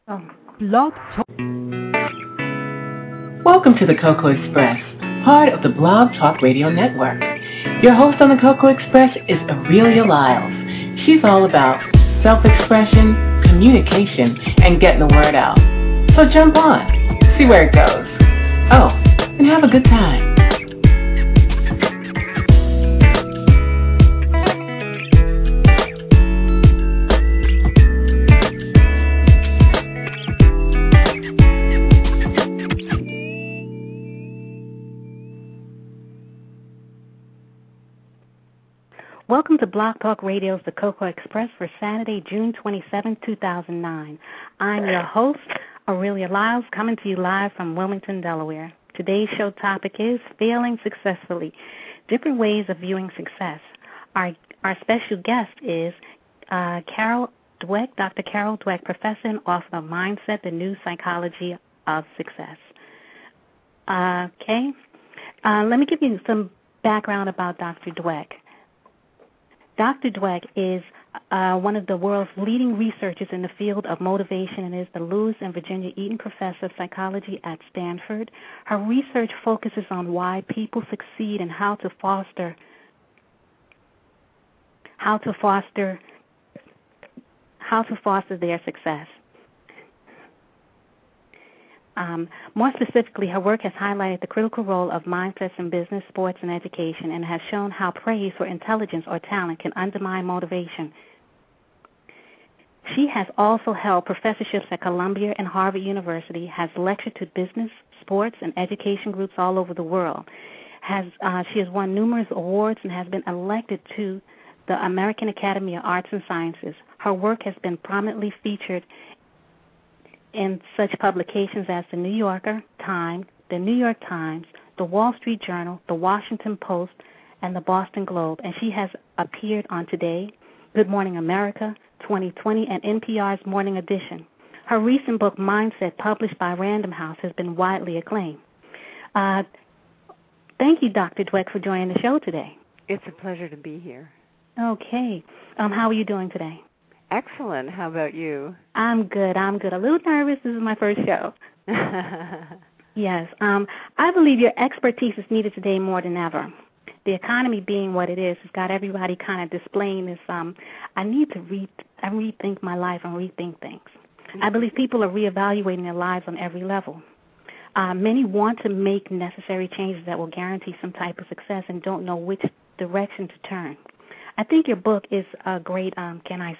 Blog Talk. Welcome to the Cocoa Express, part of the Blog Talk Radio Network. Your host on the Cocoa Express is Aurelia Lyles. She's all about self-expression, communication, and getting the word out. So jump on, see where it goes. Oh, and have a good time. Welcome to Blog Talk Radio's The Cocoa Express for Saturday, June 27, 2009. I'm your host, Aurelia Lyles, coming to you live from Wilmington, Delaware. Today's show topic is Failing Successfully, Different Ways of Viewing Success. Our special guest is Carol Dweck, Dr. Carol Dweck, professor and author of Mindset, the New Psychology of Success. Let me give you some background about Dr. Dweck. Dr. Dweck is one of the world's leading researchers in the field of motivation and is the Lewis and Virginia Eaton Professor of Psychology at Stanford. Her research focuses on why people succeed and how to foster their success. More specifically, her work has highlighted the critical role of mindsets in business, sports, and education, and has shown how praise for intelligence or talent can undermine motivation. She has also held professorships at Columbia and Harvard University, has lectured to business, sports, and education groups all over the world. She has won numerous awards and has been elected to the American Academy of Arts and Sciences. Her work has been prominently featured in such publications as the New Yorker, Time, the New York Times, the Wall Street Journal, the Washington Post, and the Boston Globe. And she has appeared on Today, Good Morning America, 2020, and NPR's Morning Edition. Her recent book, Mindset, published by Random House, has been widely acclaimed. Thank you, Dr. Dweck, for joining the show today. It's a pleasure to be here. Okay. How are you doing today? Excellent. How about you? I'm good. A little nervous. This is my first show. Yes. I believe your expertise is needed today more than ever. The economy being what it is has got everybody kind of displaying this, I need to rethink my life and rethink things. I believe people are reevaluating their lives on every level. Many want to make necessary changes that will guarantee some type of success and don't know which direction to turn. I think your book is a great, a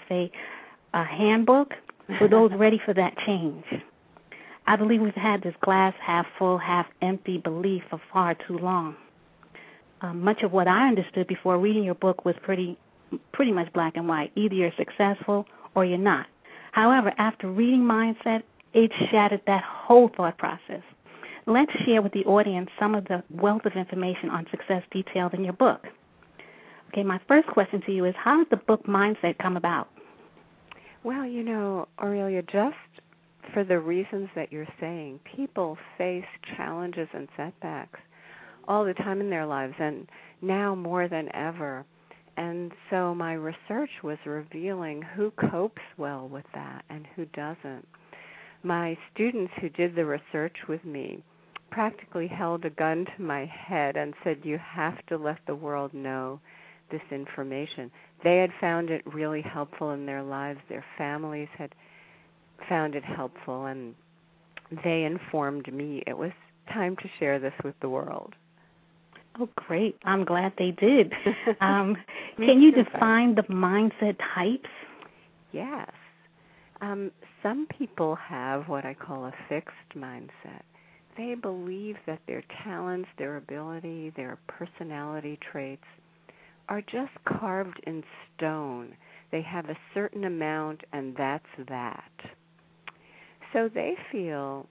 handbook for those ready for that change. I believe we've had this glass half full, half empty belief for far too long. Much of what I understood before reading your book was pretty much black and white. Either you're successful or you're not. However, after reading Mindset, it shattered that whole thought process. Let's share with the audience some of the wealth of information on success detailed in your book. Okay, my first question to you is, how did the book Mindset come about? Well, Aurelia, just for the reasons that you're saying, people face challenges and setbacks all the time in their lives, and now more than ever. And so my research was revealing who copes well with that and who doesn't. My students who did the research with me practically held a gun to my head and said, you have to let the world know this information. They had found it really helpful in their lives. Their families had found it helpful, and they informed me it was time to share this with the world. Oh, great. I'm glad they did. Can you define the mindset types? Yes. Some people have what I call a fixed mindset. They believe that their talents, their ability, their personality traits are just carved in stone. They have a certain amount, and that's that. So they feel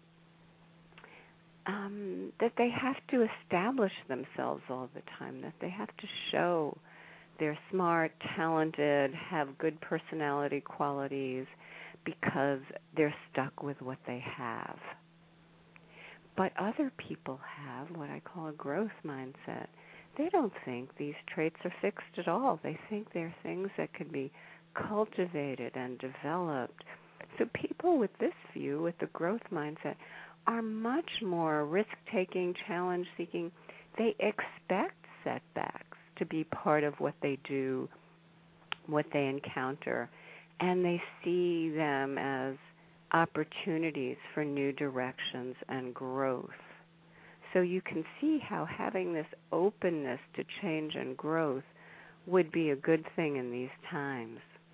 that they have to establish themselves all the time, that they have to show they're smart, talented, have good personality qualities because they're stuck with what they have. But other people have what I call a growth mindset. They don't think these traits are fixed at all. They think they're things that can be cultivated and developed So people with this view, with the growth mindset, are much more risk-taking, challenge-seeking. They expect setbacks to be part of what they do, what they encounter, and they see them as opportunities for new directions and growth. So you can see how having this openness to change and growth would be a good thing in these times.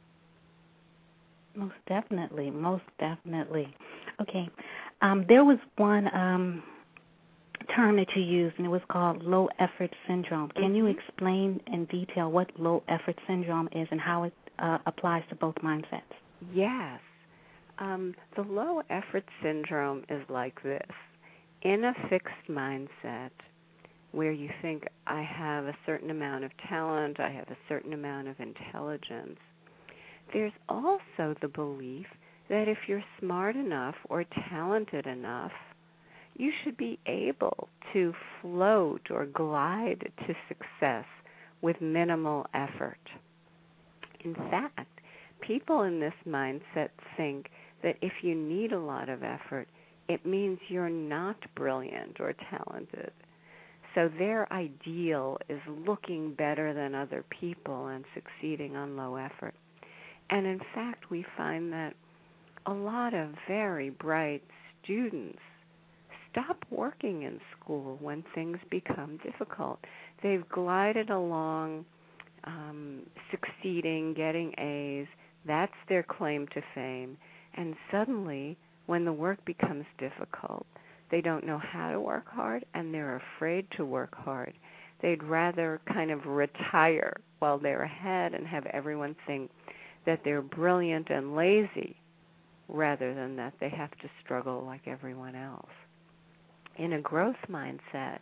Most definitely, most definitely. Okay, there was one term that you used, and it was called low effort syndrome. Can you explain in detail what low effort syndrome is and how it applies to both mindsets? Yes. The low effort syndrome is like this. In a fixed mindset where you think I have a certain amount of talent, I have a certain amount of intelligence, there's also the belief that if you're smart enough or talented enough, you should be able to float or glide to success with minimal effort. In fact, people in this mindset think that if you need a lot of effort, it means you're not brilliant or talented. So their ideal is looking better than other people and succeeding on low effort. And in fact, we find that a lot of very bright students stop working in school when things become difficult. They've glided along, succeeding, getting A's. That's their claim to fame. And suddenly, when the work becomes difficult, they don't know how to work hard, and they're afraid to work hard. They'd rather kind of retire while they're ahead and have everyone think that they're brilliant and lazy rather than that they have to struggle like everyone else. In a growth mindset,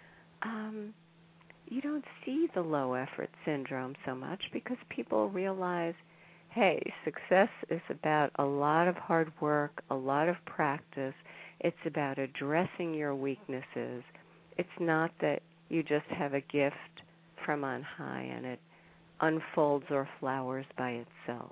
you don't see the low effort syndrome so much because people realize, hey, success is about a lot of hard work, a lot of practice. It's about addressing your weaknesses. It's not that you just have a gift from on high and it unfolds or flowers by itself.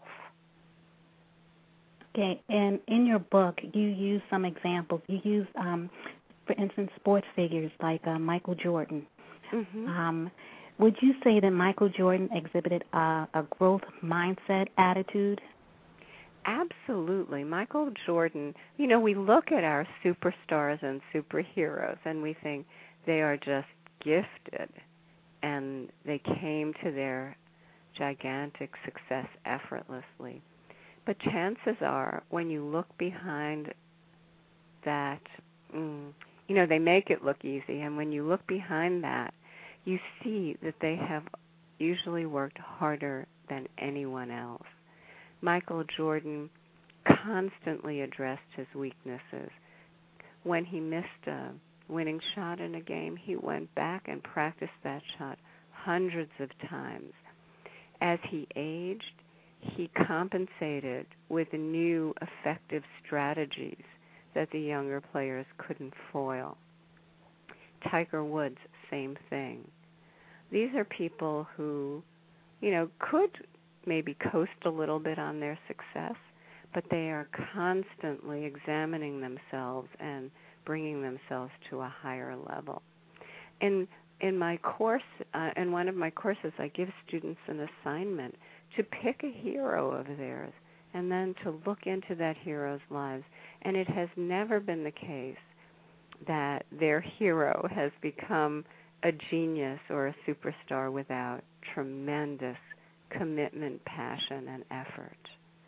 Okay, and in your book, you use some examples. You use, for instance, sports figures like Michael Jordan. Mm-hmm. Would you say that Michael Jordan exhibited a growth mindset attitude? Absolutely. Michael Jordan, we look at our superstars and superheroes and we think they are just gifted and they came to their gigantic success effortlessly. But chances are when you look behind that, they make it look easy, and when you look behind that, you see that they have usually worked harder than anyone else. Michael Jordan constantly addressed his weaknesses. When he missed a winning shot in a game, he went back and practiced that shot hundreds of times. As he aged, he compensated with new effective strategies that the younger players couldn't foil. Tiger Woods, same thing. These are people who, could maybe coast a little bit on their success, but they are constantly examining themselves and bringing themselves to a higher level. In my course, in one of my courses, I give students an assignment to pick a hero of theirs and then to look into that hero's lives. And it has never been the case that their hero has become a genius or a superstar without tremendous commitment, passion, and effort.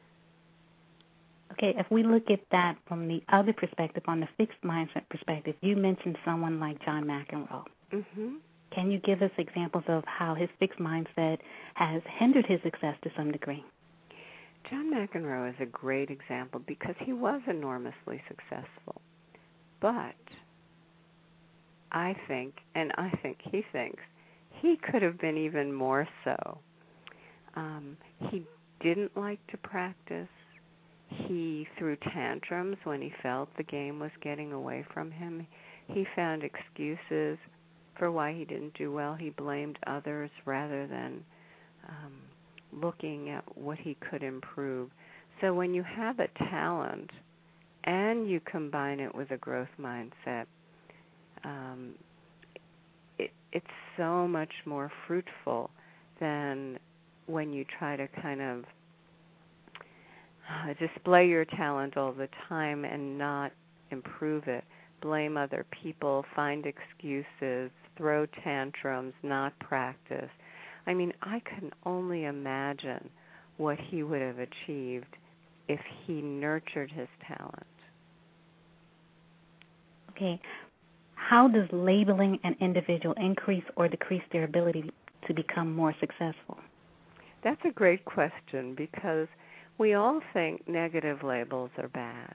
Okay, if we look at that from the other perspective, on the fixed mindset perspective, you mentioned someone like John McEnroe. Mm-hmm. Can you give us examples of how his fixed mindset has hindered his success to some degree? John McEnroe is a great example because he was enormously successful. But I think he thinks, he could have been even more so. He didn't like to practice. He threw tantrums when he felt the game was getting away from him. He found excuses for why he didn't do well. He blamed others rather than looking at what he could improve. So when you have a talent and you combine it with a growth mindset, it's so much more fruitful than when you try to kind of display your talent all the time and not improve it, blame other people, find excuses, throw tantrums, not practice. I mean, I can only imagine what he would have achieved if he nurtured his talent. Okay. How does labeling an individual increase or decrease their ability to become more successful? That's a great question, because we all think negative labels are bad.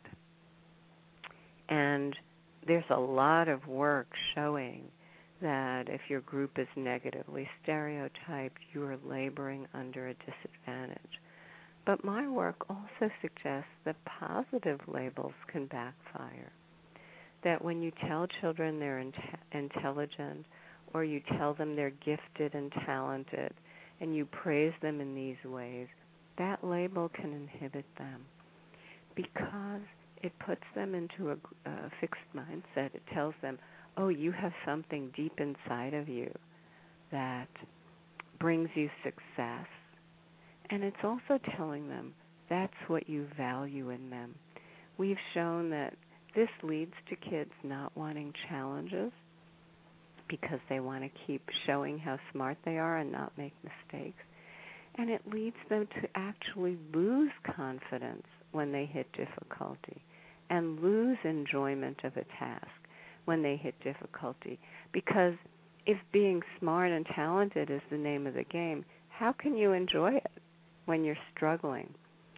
And there's a lot of work showing that if your group is negatively stereotyped, you are laboring under a disadvantage. But my work also suggests that positive labels can backfire. That when you tell children they're intelligent, or you tell them they're gifted and talented, and you praise them in these ways, that label can inhibit them because it puts them into a fixed mindset. It tells them, oh, you have something deep inside of you that brings you success. And it's also telling them that's what you value in them. We've shown that this leads to kids not wanting challenges because they want to keep showing how smart they are and not make mistakes. And it leads them to actually lose confidence when they hit difficulty and lose enjoyment of a task when they hit difficulty. Because if being smart and talented is the name of the game, how can you enjoy it when you're struggling?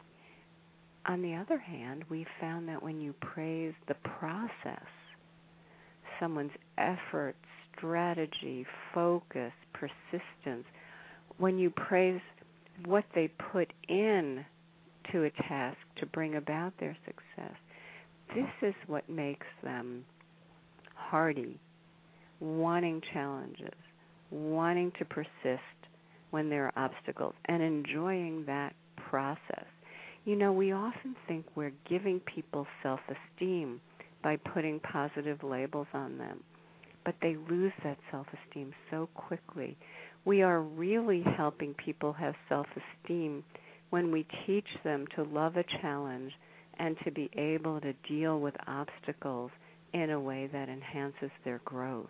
On the other hand, we found that when you praise the process, someone's effort, strategy, focus, persistence, when you praise what they put in to a task to bring about their success, this is what makes them hardy, wanting challenges, wanting to persist when there are obstacles, and enjoying that process. You know, we often think we're giving people self-esteem by putting positive labels on them, but they lose that self-esteem so quickly. We are really helping people have self-esteem when we teach them to love a challenge and to be able to deal with obstacles in a way that enhances their growth.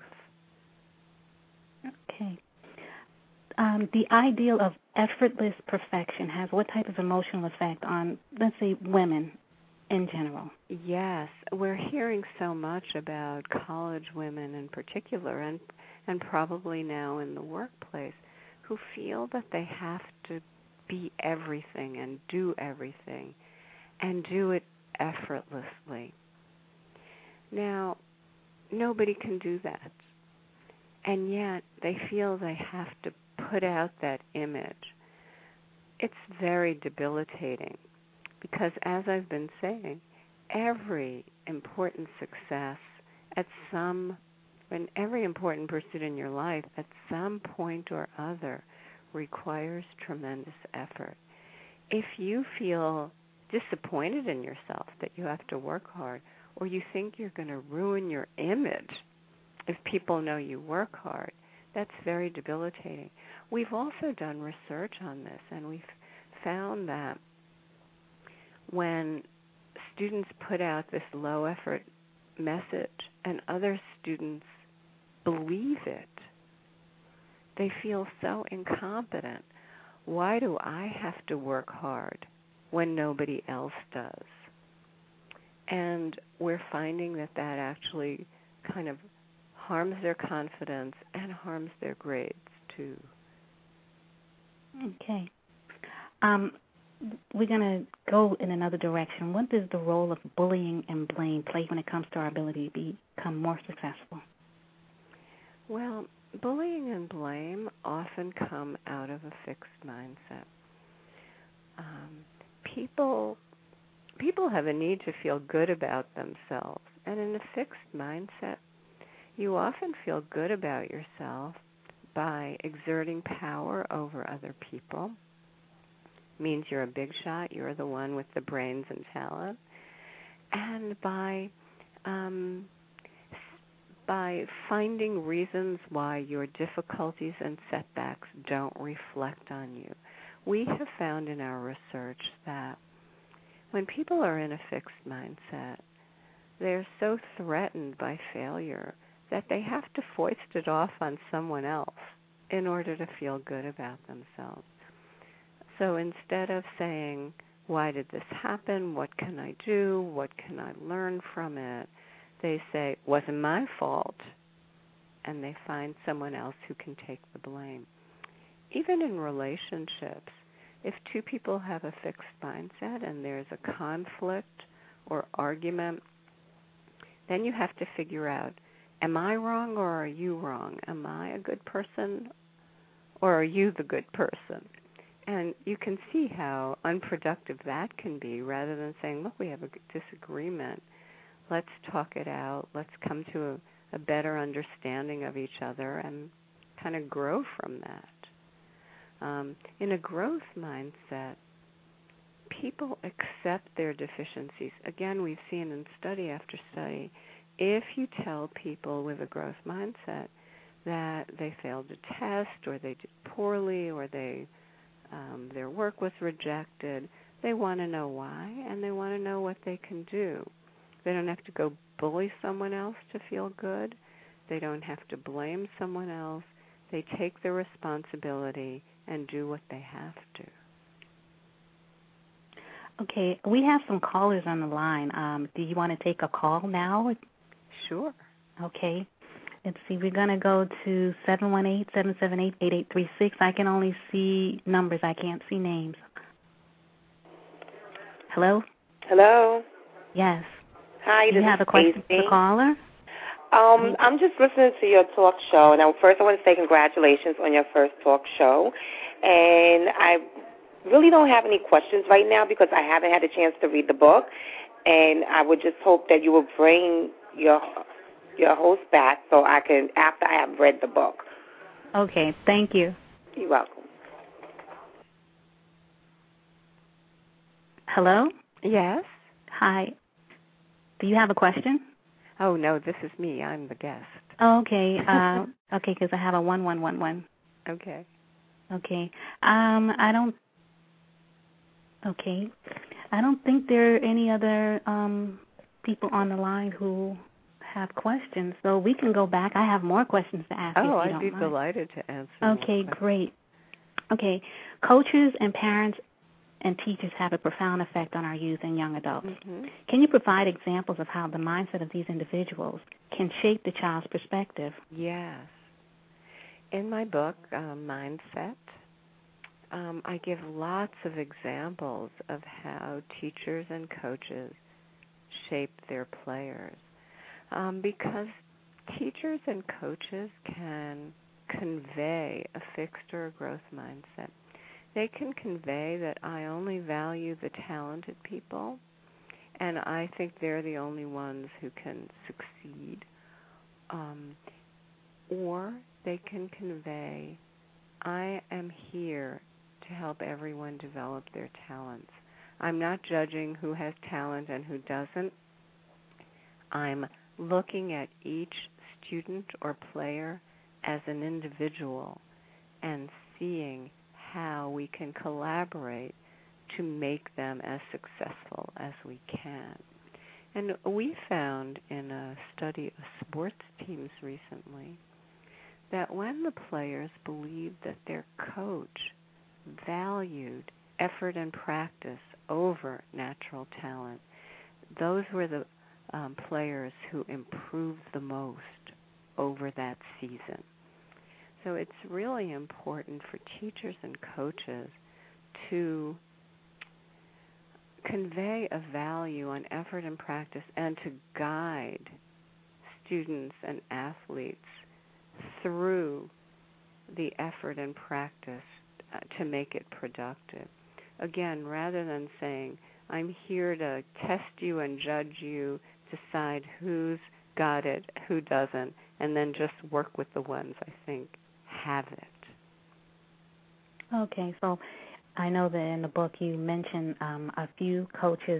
Okay. The ideal of effortless perfection has what type of emotional effect on, let's say, women in general? Yes, we're hearing so much about college women in particular, and probably now in the workplace, who feel that they have to be everything and do everything and do it effortlessly. Now, nobody can do that, and yet they feel they have to put out that image. It's very debilitating because, as I've been saying, every important success and every important pursuit in your life at some point or other requires tremendous effort. If you feel disappointed in yourself that you have to work hard, or you think you're going to ruin your image if people know you work hard, that's very debilitating. We've also done research on this, and we've found that when students put out this low-effort message and other students believe it, they feel so incompetent. Why do I have to work hard when nobody else does? And we're finding that actually kind of harms their confidence and harms their grades too. Okay. We're going to go in another direction. What does the role of bullying and blame play when it comes to our ability to become more successful? Well, bullying and blame often come out of a fixed mindset. People have a need to feel good about themselves, and in a fixed mindset, you often feel good about yourself by exerting power over other people, means you're a big shot, you're the one with the brains and talent. And by finding reasons why your difficulties and setbacks don't reflect on you. We have found in our research that when people are in a fixed mindset, they're so threatened by failure that they have to foist it off on someone else in order to feel good about themselves. So instead of saying, why did this happen? What can I do? What can I learn from it? They say, wasn't my fault, and they find someone else who can take the blame. Even in relationships, if two people have a fixed mindset and there's a conflict or argument, then you have to figure out, am I wrong or are you wrong? Am I a good person or are you the good person? And you can see how unproductive that can be, rather than saying, look, we have a disagreement. Let's talk it out. Let's come to a better understanding of each other and kind of grow from that. In a growth mindset, people accept their deficiencies. Again, we've seen in study after study, if you tell people with a growth mindset that they failed a test or they did poorly or their work was rejected, they want to know why and they want to know what they can do. They don't have to go bully someone else to feel good. They don't have to blame someone else. They take the responsibility and do what they have to. Okay, we have some callers on the line. Do you want to take a call now? Sure. Okay. Let's see. We're going to go to 718-778-8836. I can only see numbers. I can't see names. Hello? Hello? Yes. Hi, Do you have a question for the caller? I'm just listening to your talk show. Now, first I want to say congratulations on your first talk show. And I really don't have any questions right now because I haven't had a chance to read the book. And I would just hope that you will bring your host back so I can, after I have read the book. Okay, thank you. You're welcome. Hello? Yes? Hi. Do you have a question? Oh, no, this is me. I'm the guest. Oh, okay. Okay, because I have a 1111. Okay. Okay. I don't think there are any other people on the line who have questions, so we can go back. I have more questions to ask you if you I'd don't be mind. delighted to answer. Okay, great. Okay, coaches and parents and teachers have a profound effect on our youth and young adults. Mm-hmm. Can you provide examples of how the mindset of these individuals can shape the child's perspective? Yes. In my book, Mindset, I give lots of examples of how teachers and coaches shape their players. Because teachers and coaches can convey a fixed or a growth mindset. They can convey that I only value the talented people, and I think they're the only ones who can succeed. Or they can convey, I am here to help everyone develop their talents. I'm not judging who has talent and who doesn't. I'm looking at each student or player as an individual and seeing how we can collaborate to make them as successful as we can. And we found in a study of sports teams recently that when the players believed that their coach valued effort and practice over natural talent, those were the players who improved the most over that season. So it's really important for teachers and coaches to convey a value on effort and practice and to guide students and athletes through the effort and practice to make it productive. Again, rather than saying, I'm here to test you and judge you, decide who's got it, who doesn't, and then just work with the ones I think have it. Okay, so I know that in the book you mentioned a few coaches.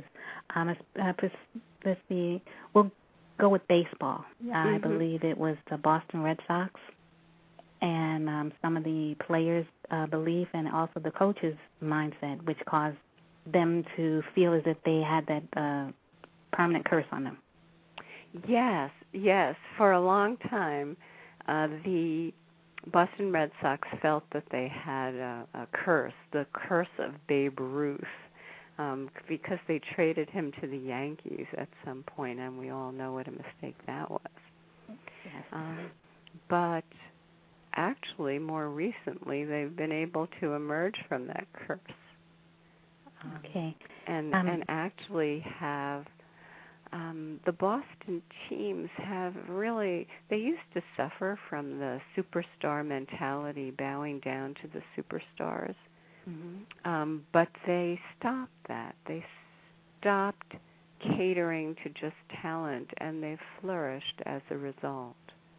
We'll go with baseball. I believe it was the Boston Red Sox, and some of the players' belief and also the coaches' mindset, which caused them to feel as if they had that permanent curse on them. Yes. For a long time, the Boston Red Sox felt that they had a curse, the curse of Babe Ruth, because they traded him to the Yankees at some point, and we all know what a mistake that was. Yes. But actually, more recently, they've been able to emerge from that curse. Okay. And actually have the Boston teams have really, they used to suffer from the superstar mentality, bowing down to the superstars. But they stopped that. They stopped catering to just talent, and they've flourished as a result.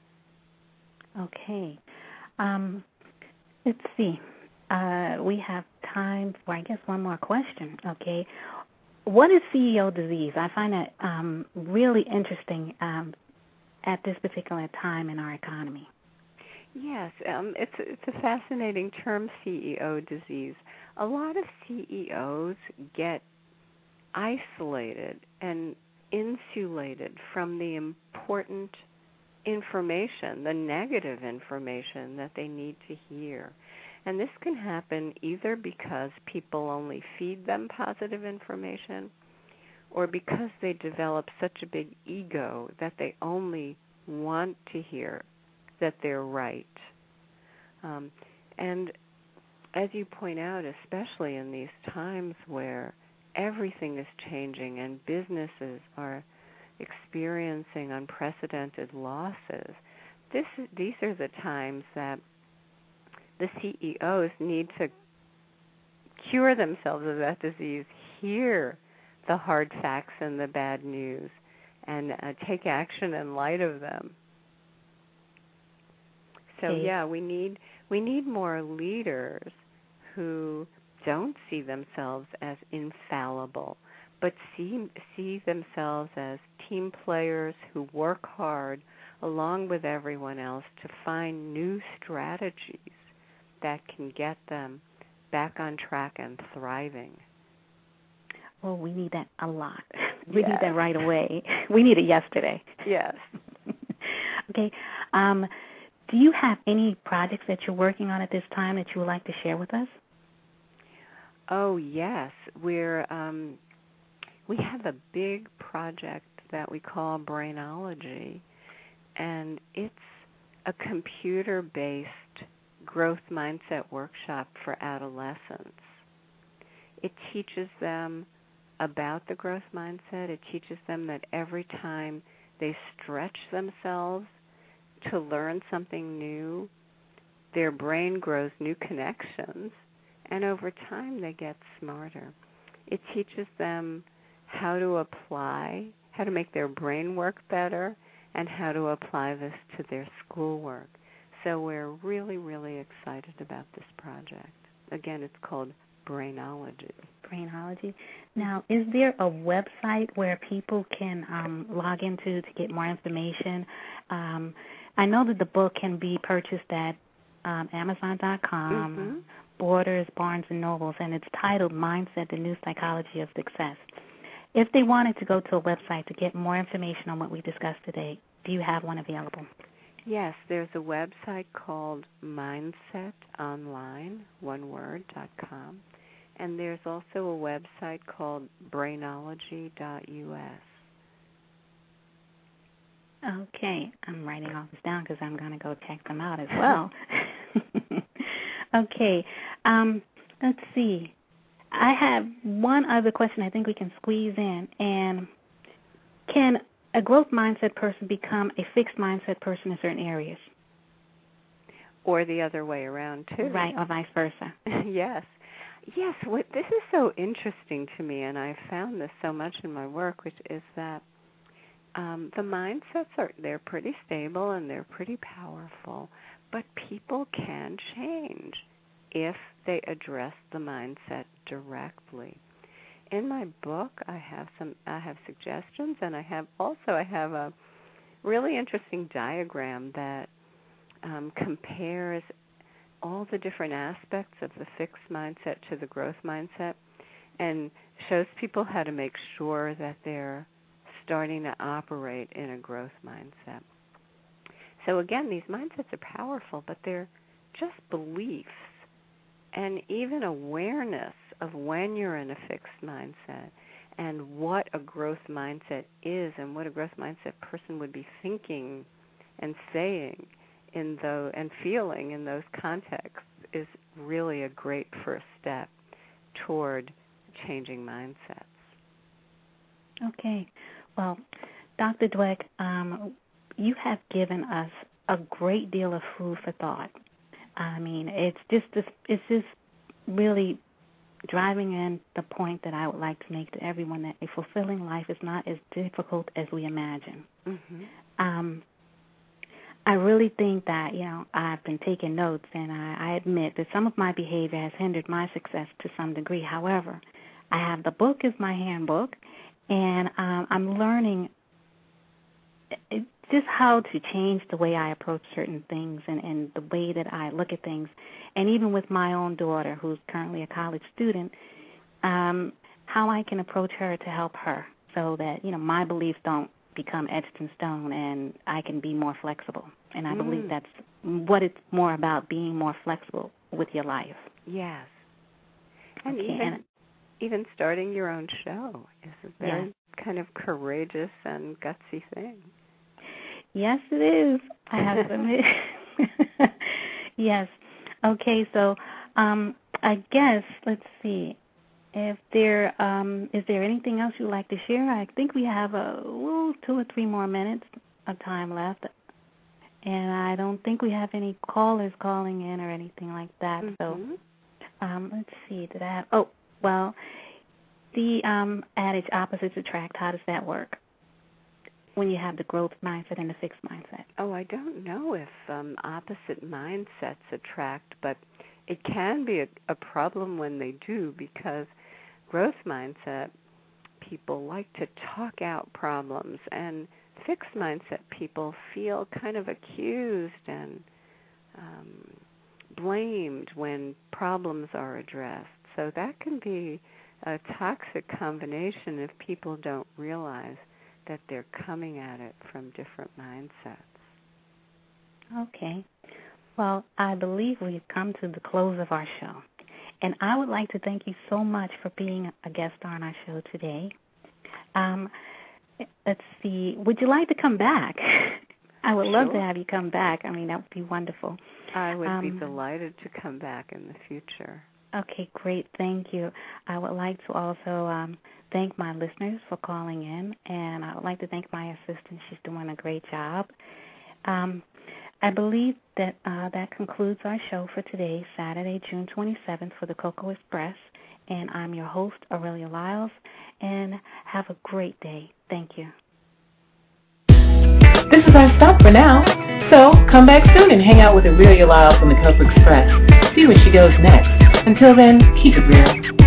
Okay. Let's see. We have time for, I guess, one more question. Okay. What is CEO disease? I find that really interesting at this particular time in our economy. Yes, it's a fascinating term, CEO disease. A lot of CEOs get isolated and insulated from the important information, the negative information that they need to hear. And this can happen either because people only feed them positive information, or because they develop such a big ego that they only want to hear that they're right. And as you point out, especially in these times where everything is changing and businesses are experiencing unprecedented losses, these are the times that the CEOs need to cure themselves of that disease, hear the hard facts and the bad news, and take action in light of them. So we need more leaders who don't see themselves as infallible, but see themselves as team players who work hard along with everyone else to find new strategies that can get them back on track and thriving. Well, we need that a lot. We need that right away. We need it yesterday. Yes. Okay. Do you have any projects that you're working on at this time that you would like to share with us? Oh, yes. We have a big project that we call Brainology, and it's a computer-based growth mindset workshop for adolescents. It teaches them about the growth mindset. It teaches them that every time they stretch themselves to learn something new, their brain grows new connections, and over time they get smarter. It teaches them how to make their brain work better, and how to apply this to their schoolwork. So we're really, really excited about this project. Again, it's called Brainology. Brainology. Now, is there a website where people can log into to get more information? I know that the book can be purchased at Amazon.com, Borders, Barnes & Nobles, and it's titled Mindset, the New Psychology of Success. If they wanted to go to a website to get more information on what we discussed today, do you have one available? Yes, there's a website called mindsetonline.com, and there's also a website called brainology.us. Okay, I'm writing all this down because I'm going to go check them out as well. Okay, let's see. I have one other question I think we can squeeze in. And can a growth mindset person become a fixed mindset person in certain areas? Or the other way around, too. Right, or vice versa. Yes. Yes, this is so interesting to me, and I've found this so much in my work, which is that the mindsets they're pretty stable and they're pretty powerful, but people can change. if they address the mindset directly. In my book, I have suggestions, and I have a really interesting diagram that compares all the different aspects of the fixed mindset to the growth mindset, and shows people how to make sure that they're starting to operate in a growth mindset. So again, these mindsets are powerful, but they're just beliefs, and even awareness of when you're in a fixed mindset and what a growth mindset is and what a growth mindset person would be thinking and saying and feeling in those contexts is really a great first step toward changing mindsets. Okay. Well, Dr. Dweck, you have given us a great deal of food for thought. I mean, it's just really driving in the point that I would like to make to everyone, that a fulfilling life is not as difficult as we imagine. Mm-hmm. I really think that, I've been taking notes, and I admit that some of my behavior has hindered my success to some degree. However, I have the book as my handbook, and I'm learning just how to change the way I approach certain things and the way that I look at things. And even with my own daughter, who's currently a college student, how I can approach her to help her so that, my beliefs don't become etched in stone and I can be more flexible. And I believe that's what it's more about, being more flexible with your life. Yes. And even starting your own show is a very kind of courageous and gutsy thing. Yes, it is. I have to admit. Yes. Okay, so I guess, let's see, if there is there anything else you'd like to share? I think we have 2 or 3 more minutes of time left, and I don't think we have any callers calling in or anything like that. Mm-hmm. So let's see, did I have, the adage opposites attract, how does that work when you have the growth mindset and the fixed mindset? Oh, I don't know if opposite mindsets attract, but it can be a problem when they do, because growth mindset people like to talk out problems, and fixed mindset people feel kind of accused and blamed when problems are addressed. So that can be a toxic combination if people don't realize that they're coming at it from different mindsets. Okay. Well, I believe we've come to the close of our show. And I would like to thank you so much for being a guest on our show today. Let's see. Would you like to come back? I would love to have you come back. I mean, that would be wonderful. I would be delighted to come back in the future. Okay, great. Thank you. I would like to also thank my listeners for calling in, and I would like to thank my assistant. She's doing a great job. I believe that that concludes our show for today, Saturday, June 27th, for the Cocoa Express. And I'm your host, Aurelia Lyles, and have a great day. Thank you. This is our stop for now. So come back soon and hang out with Aurelia Lyles on the Cocoa Express. See where she goes next. Until then, keep it real.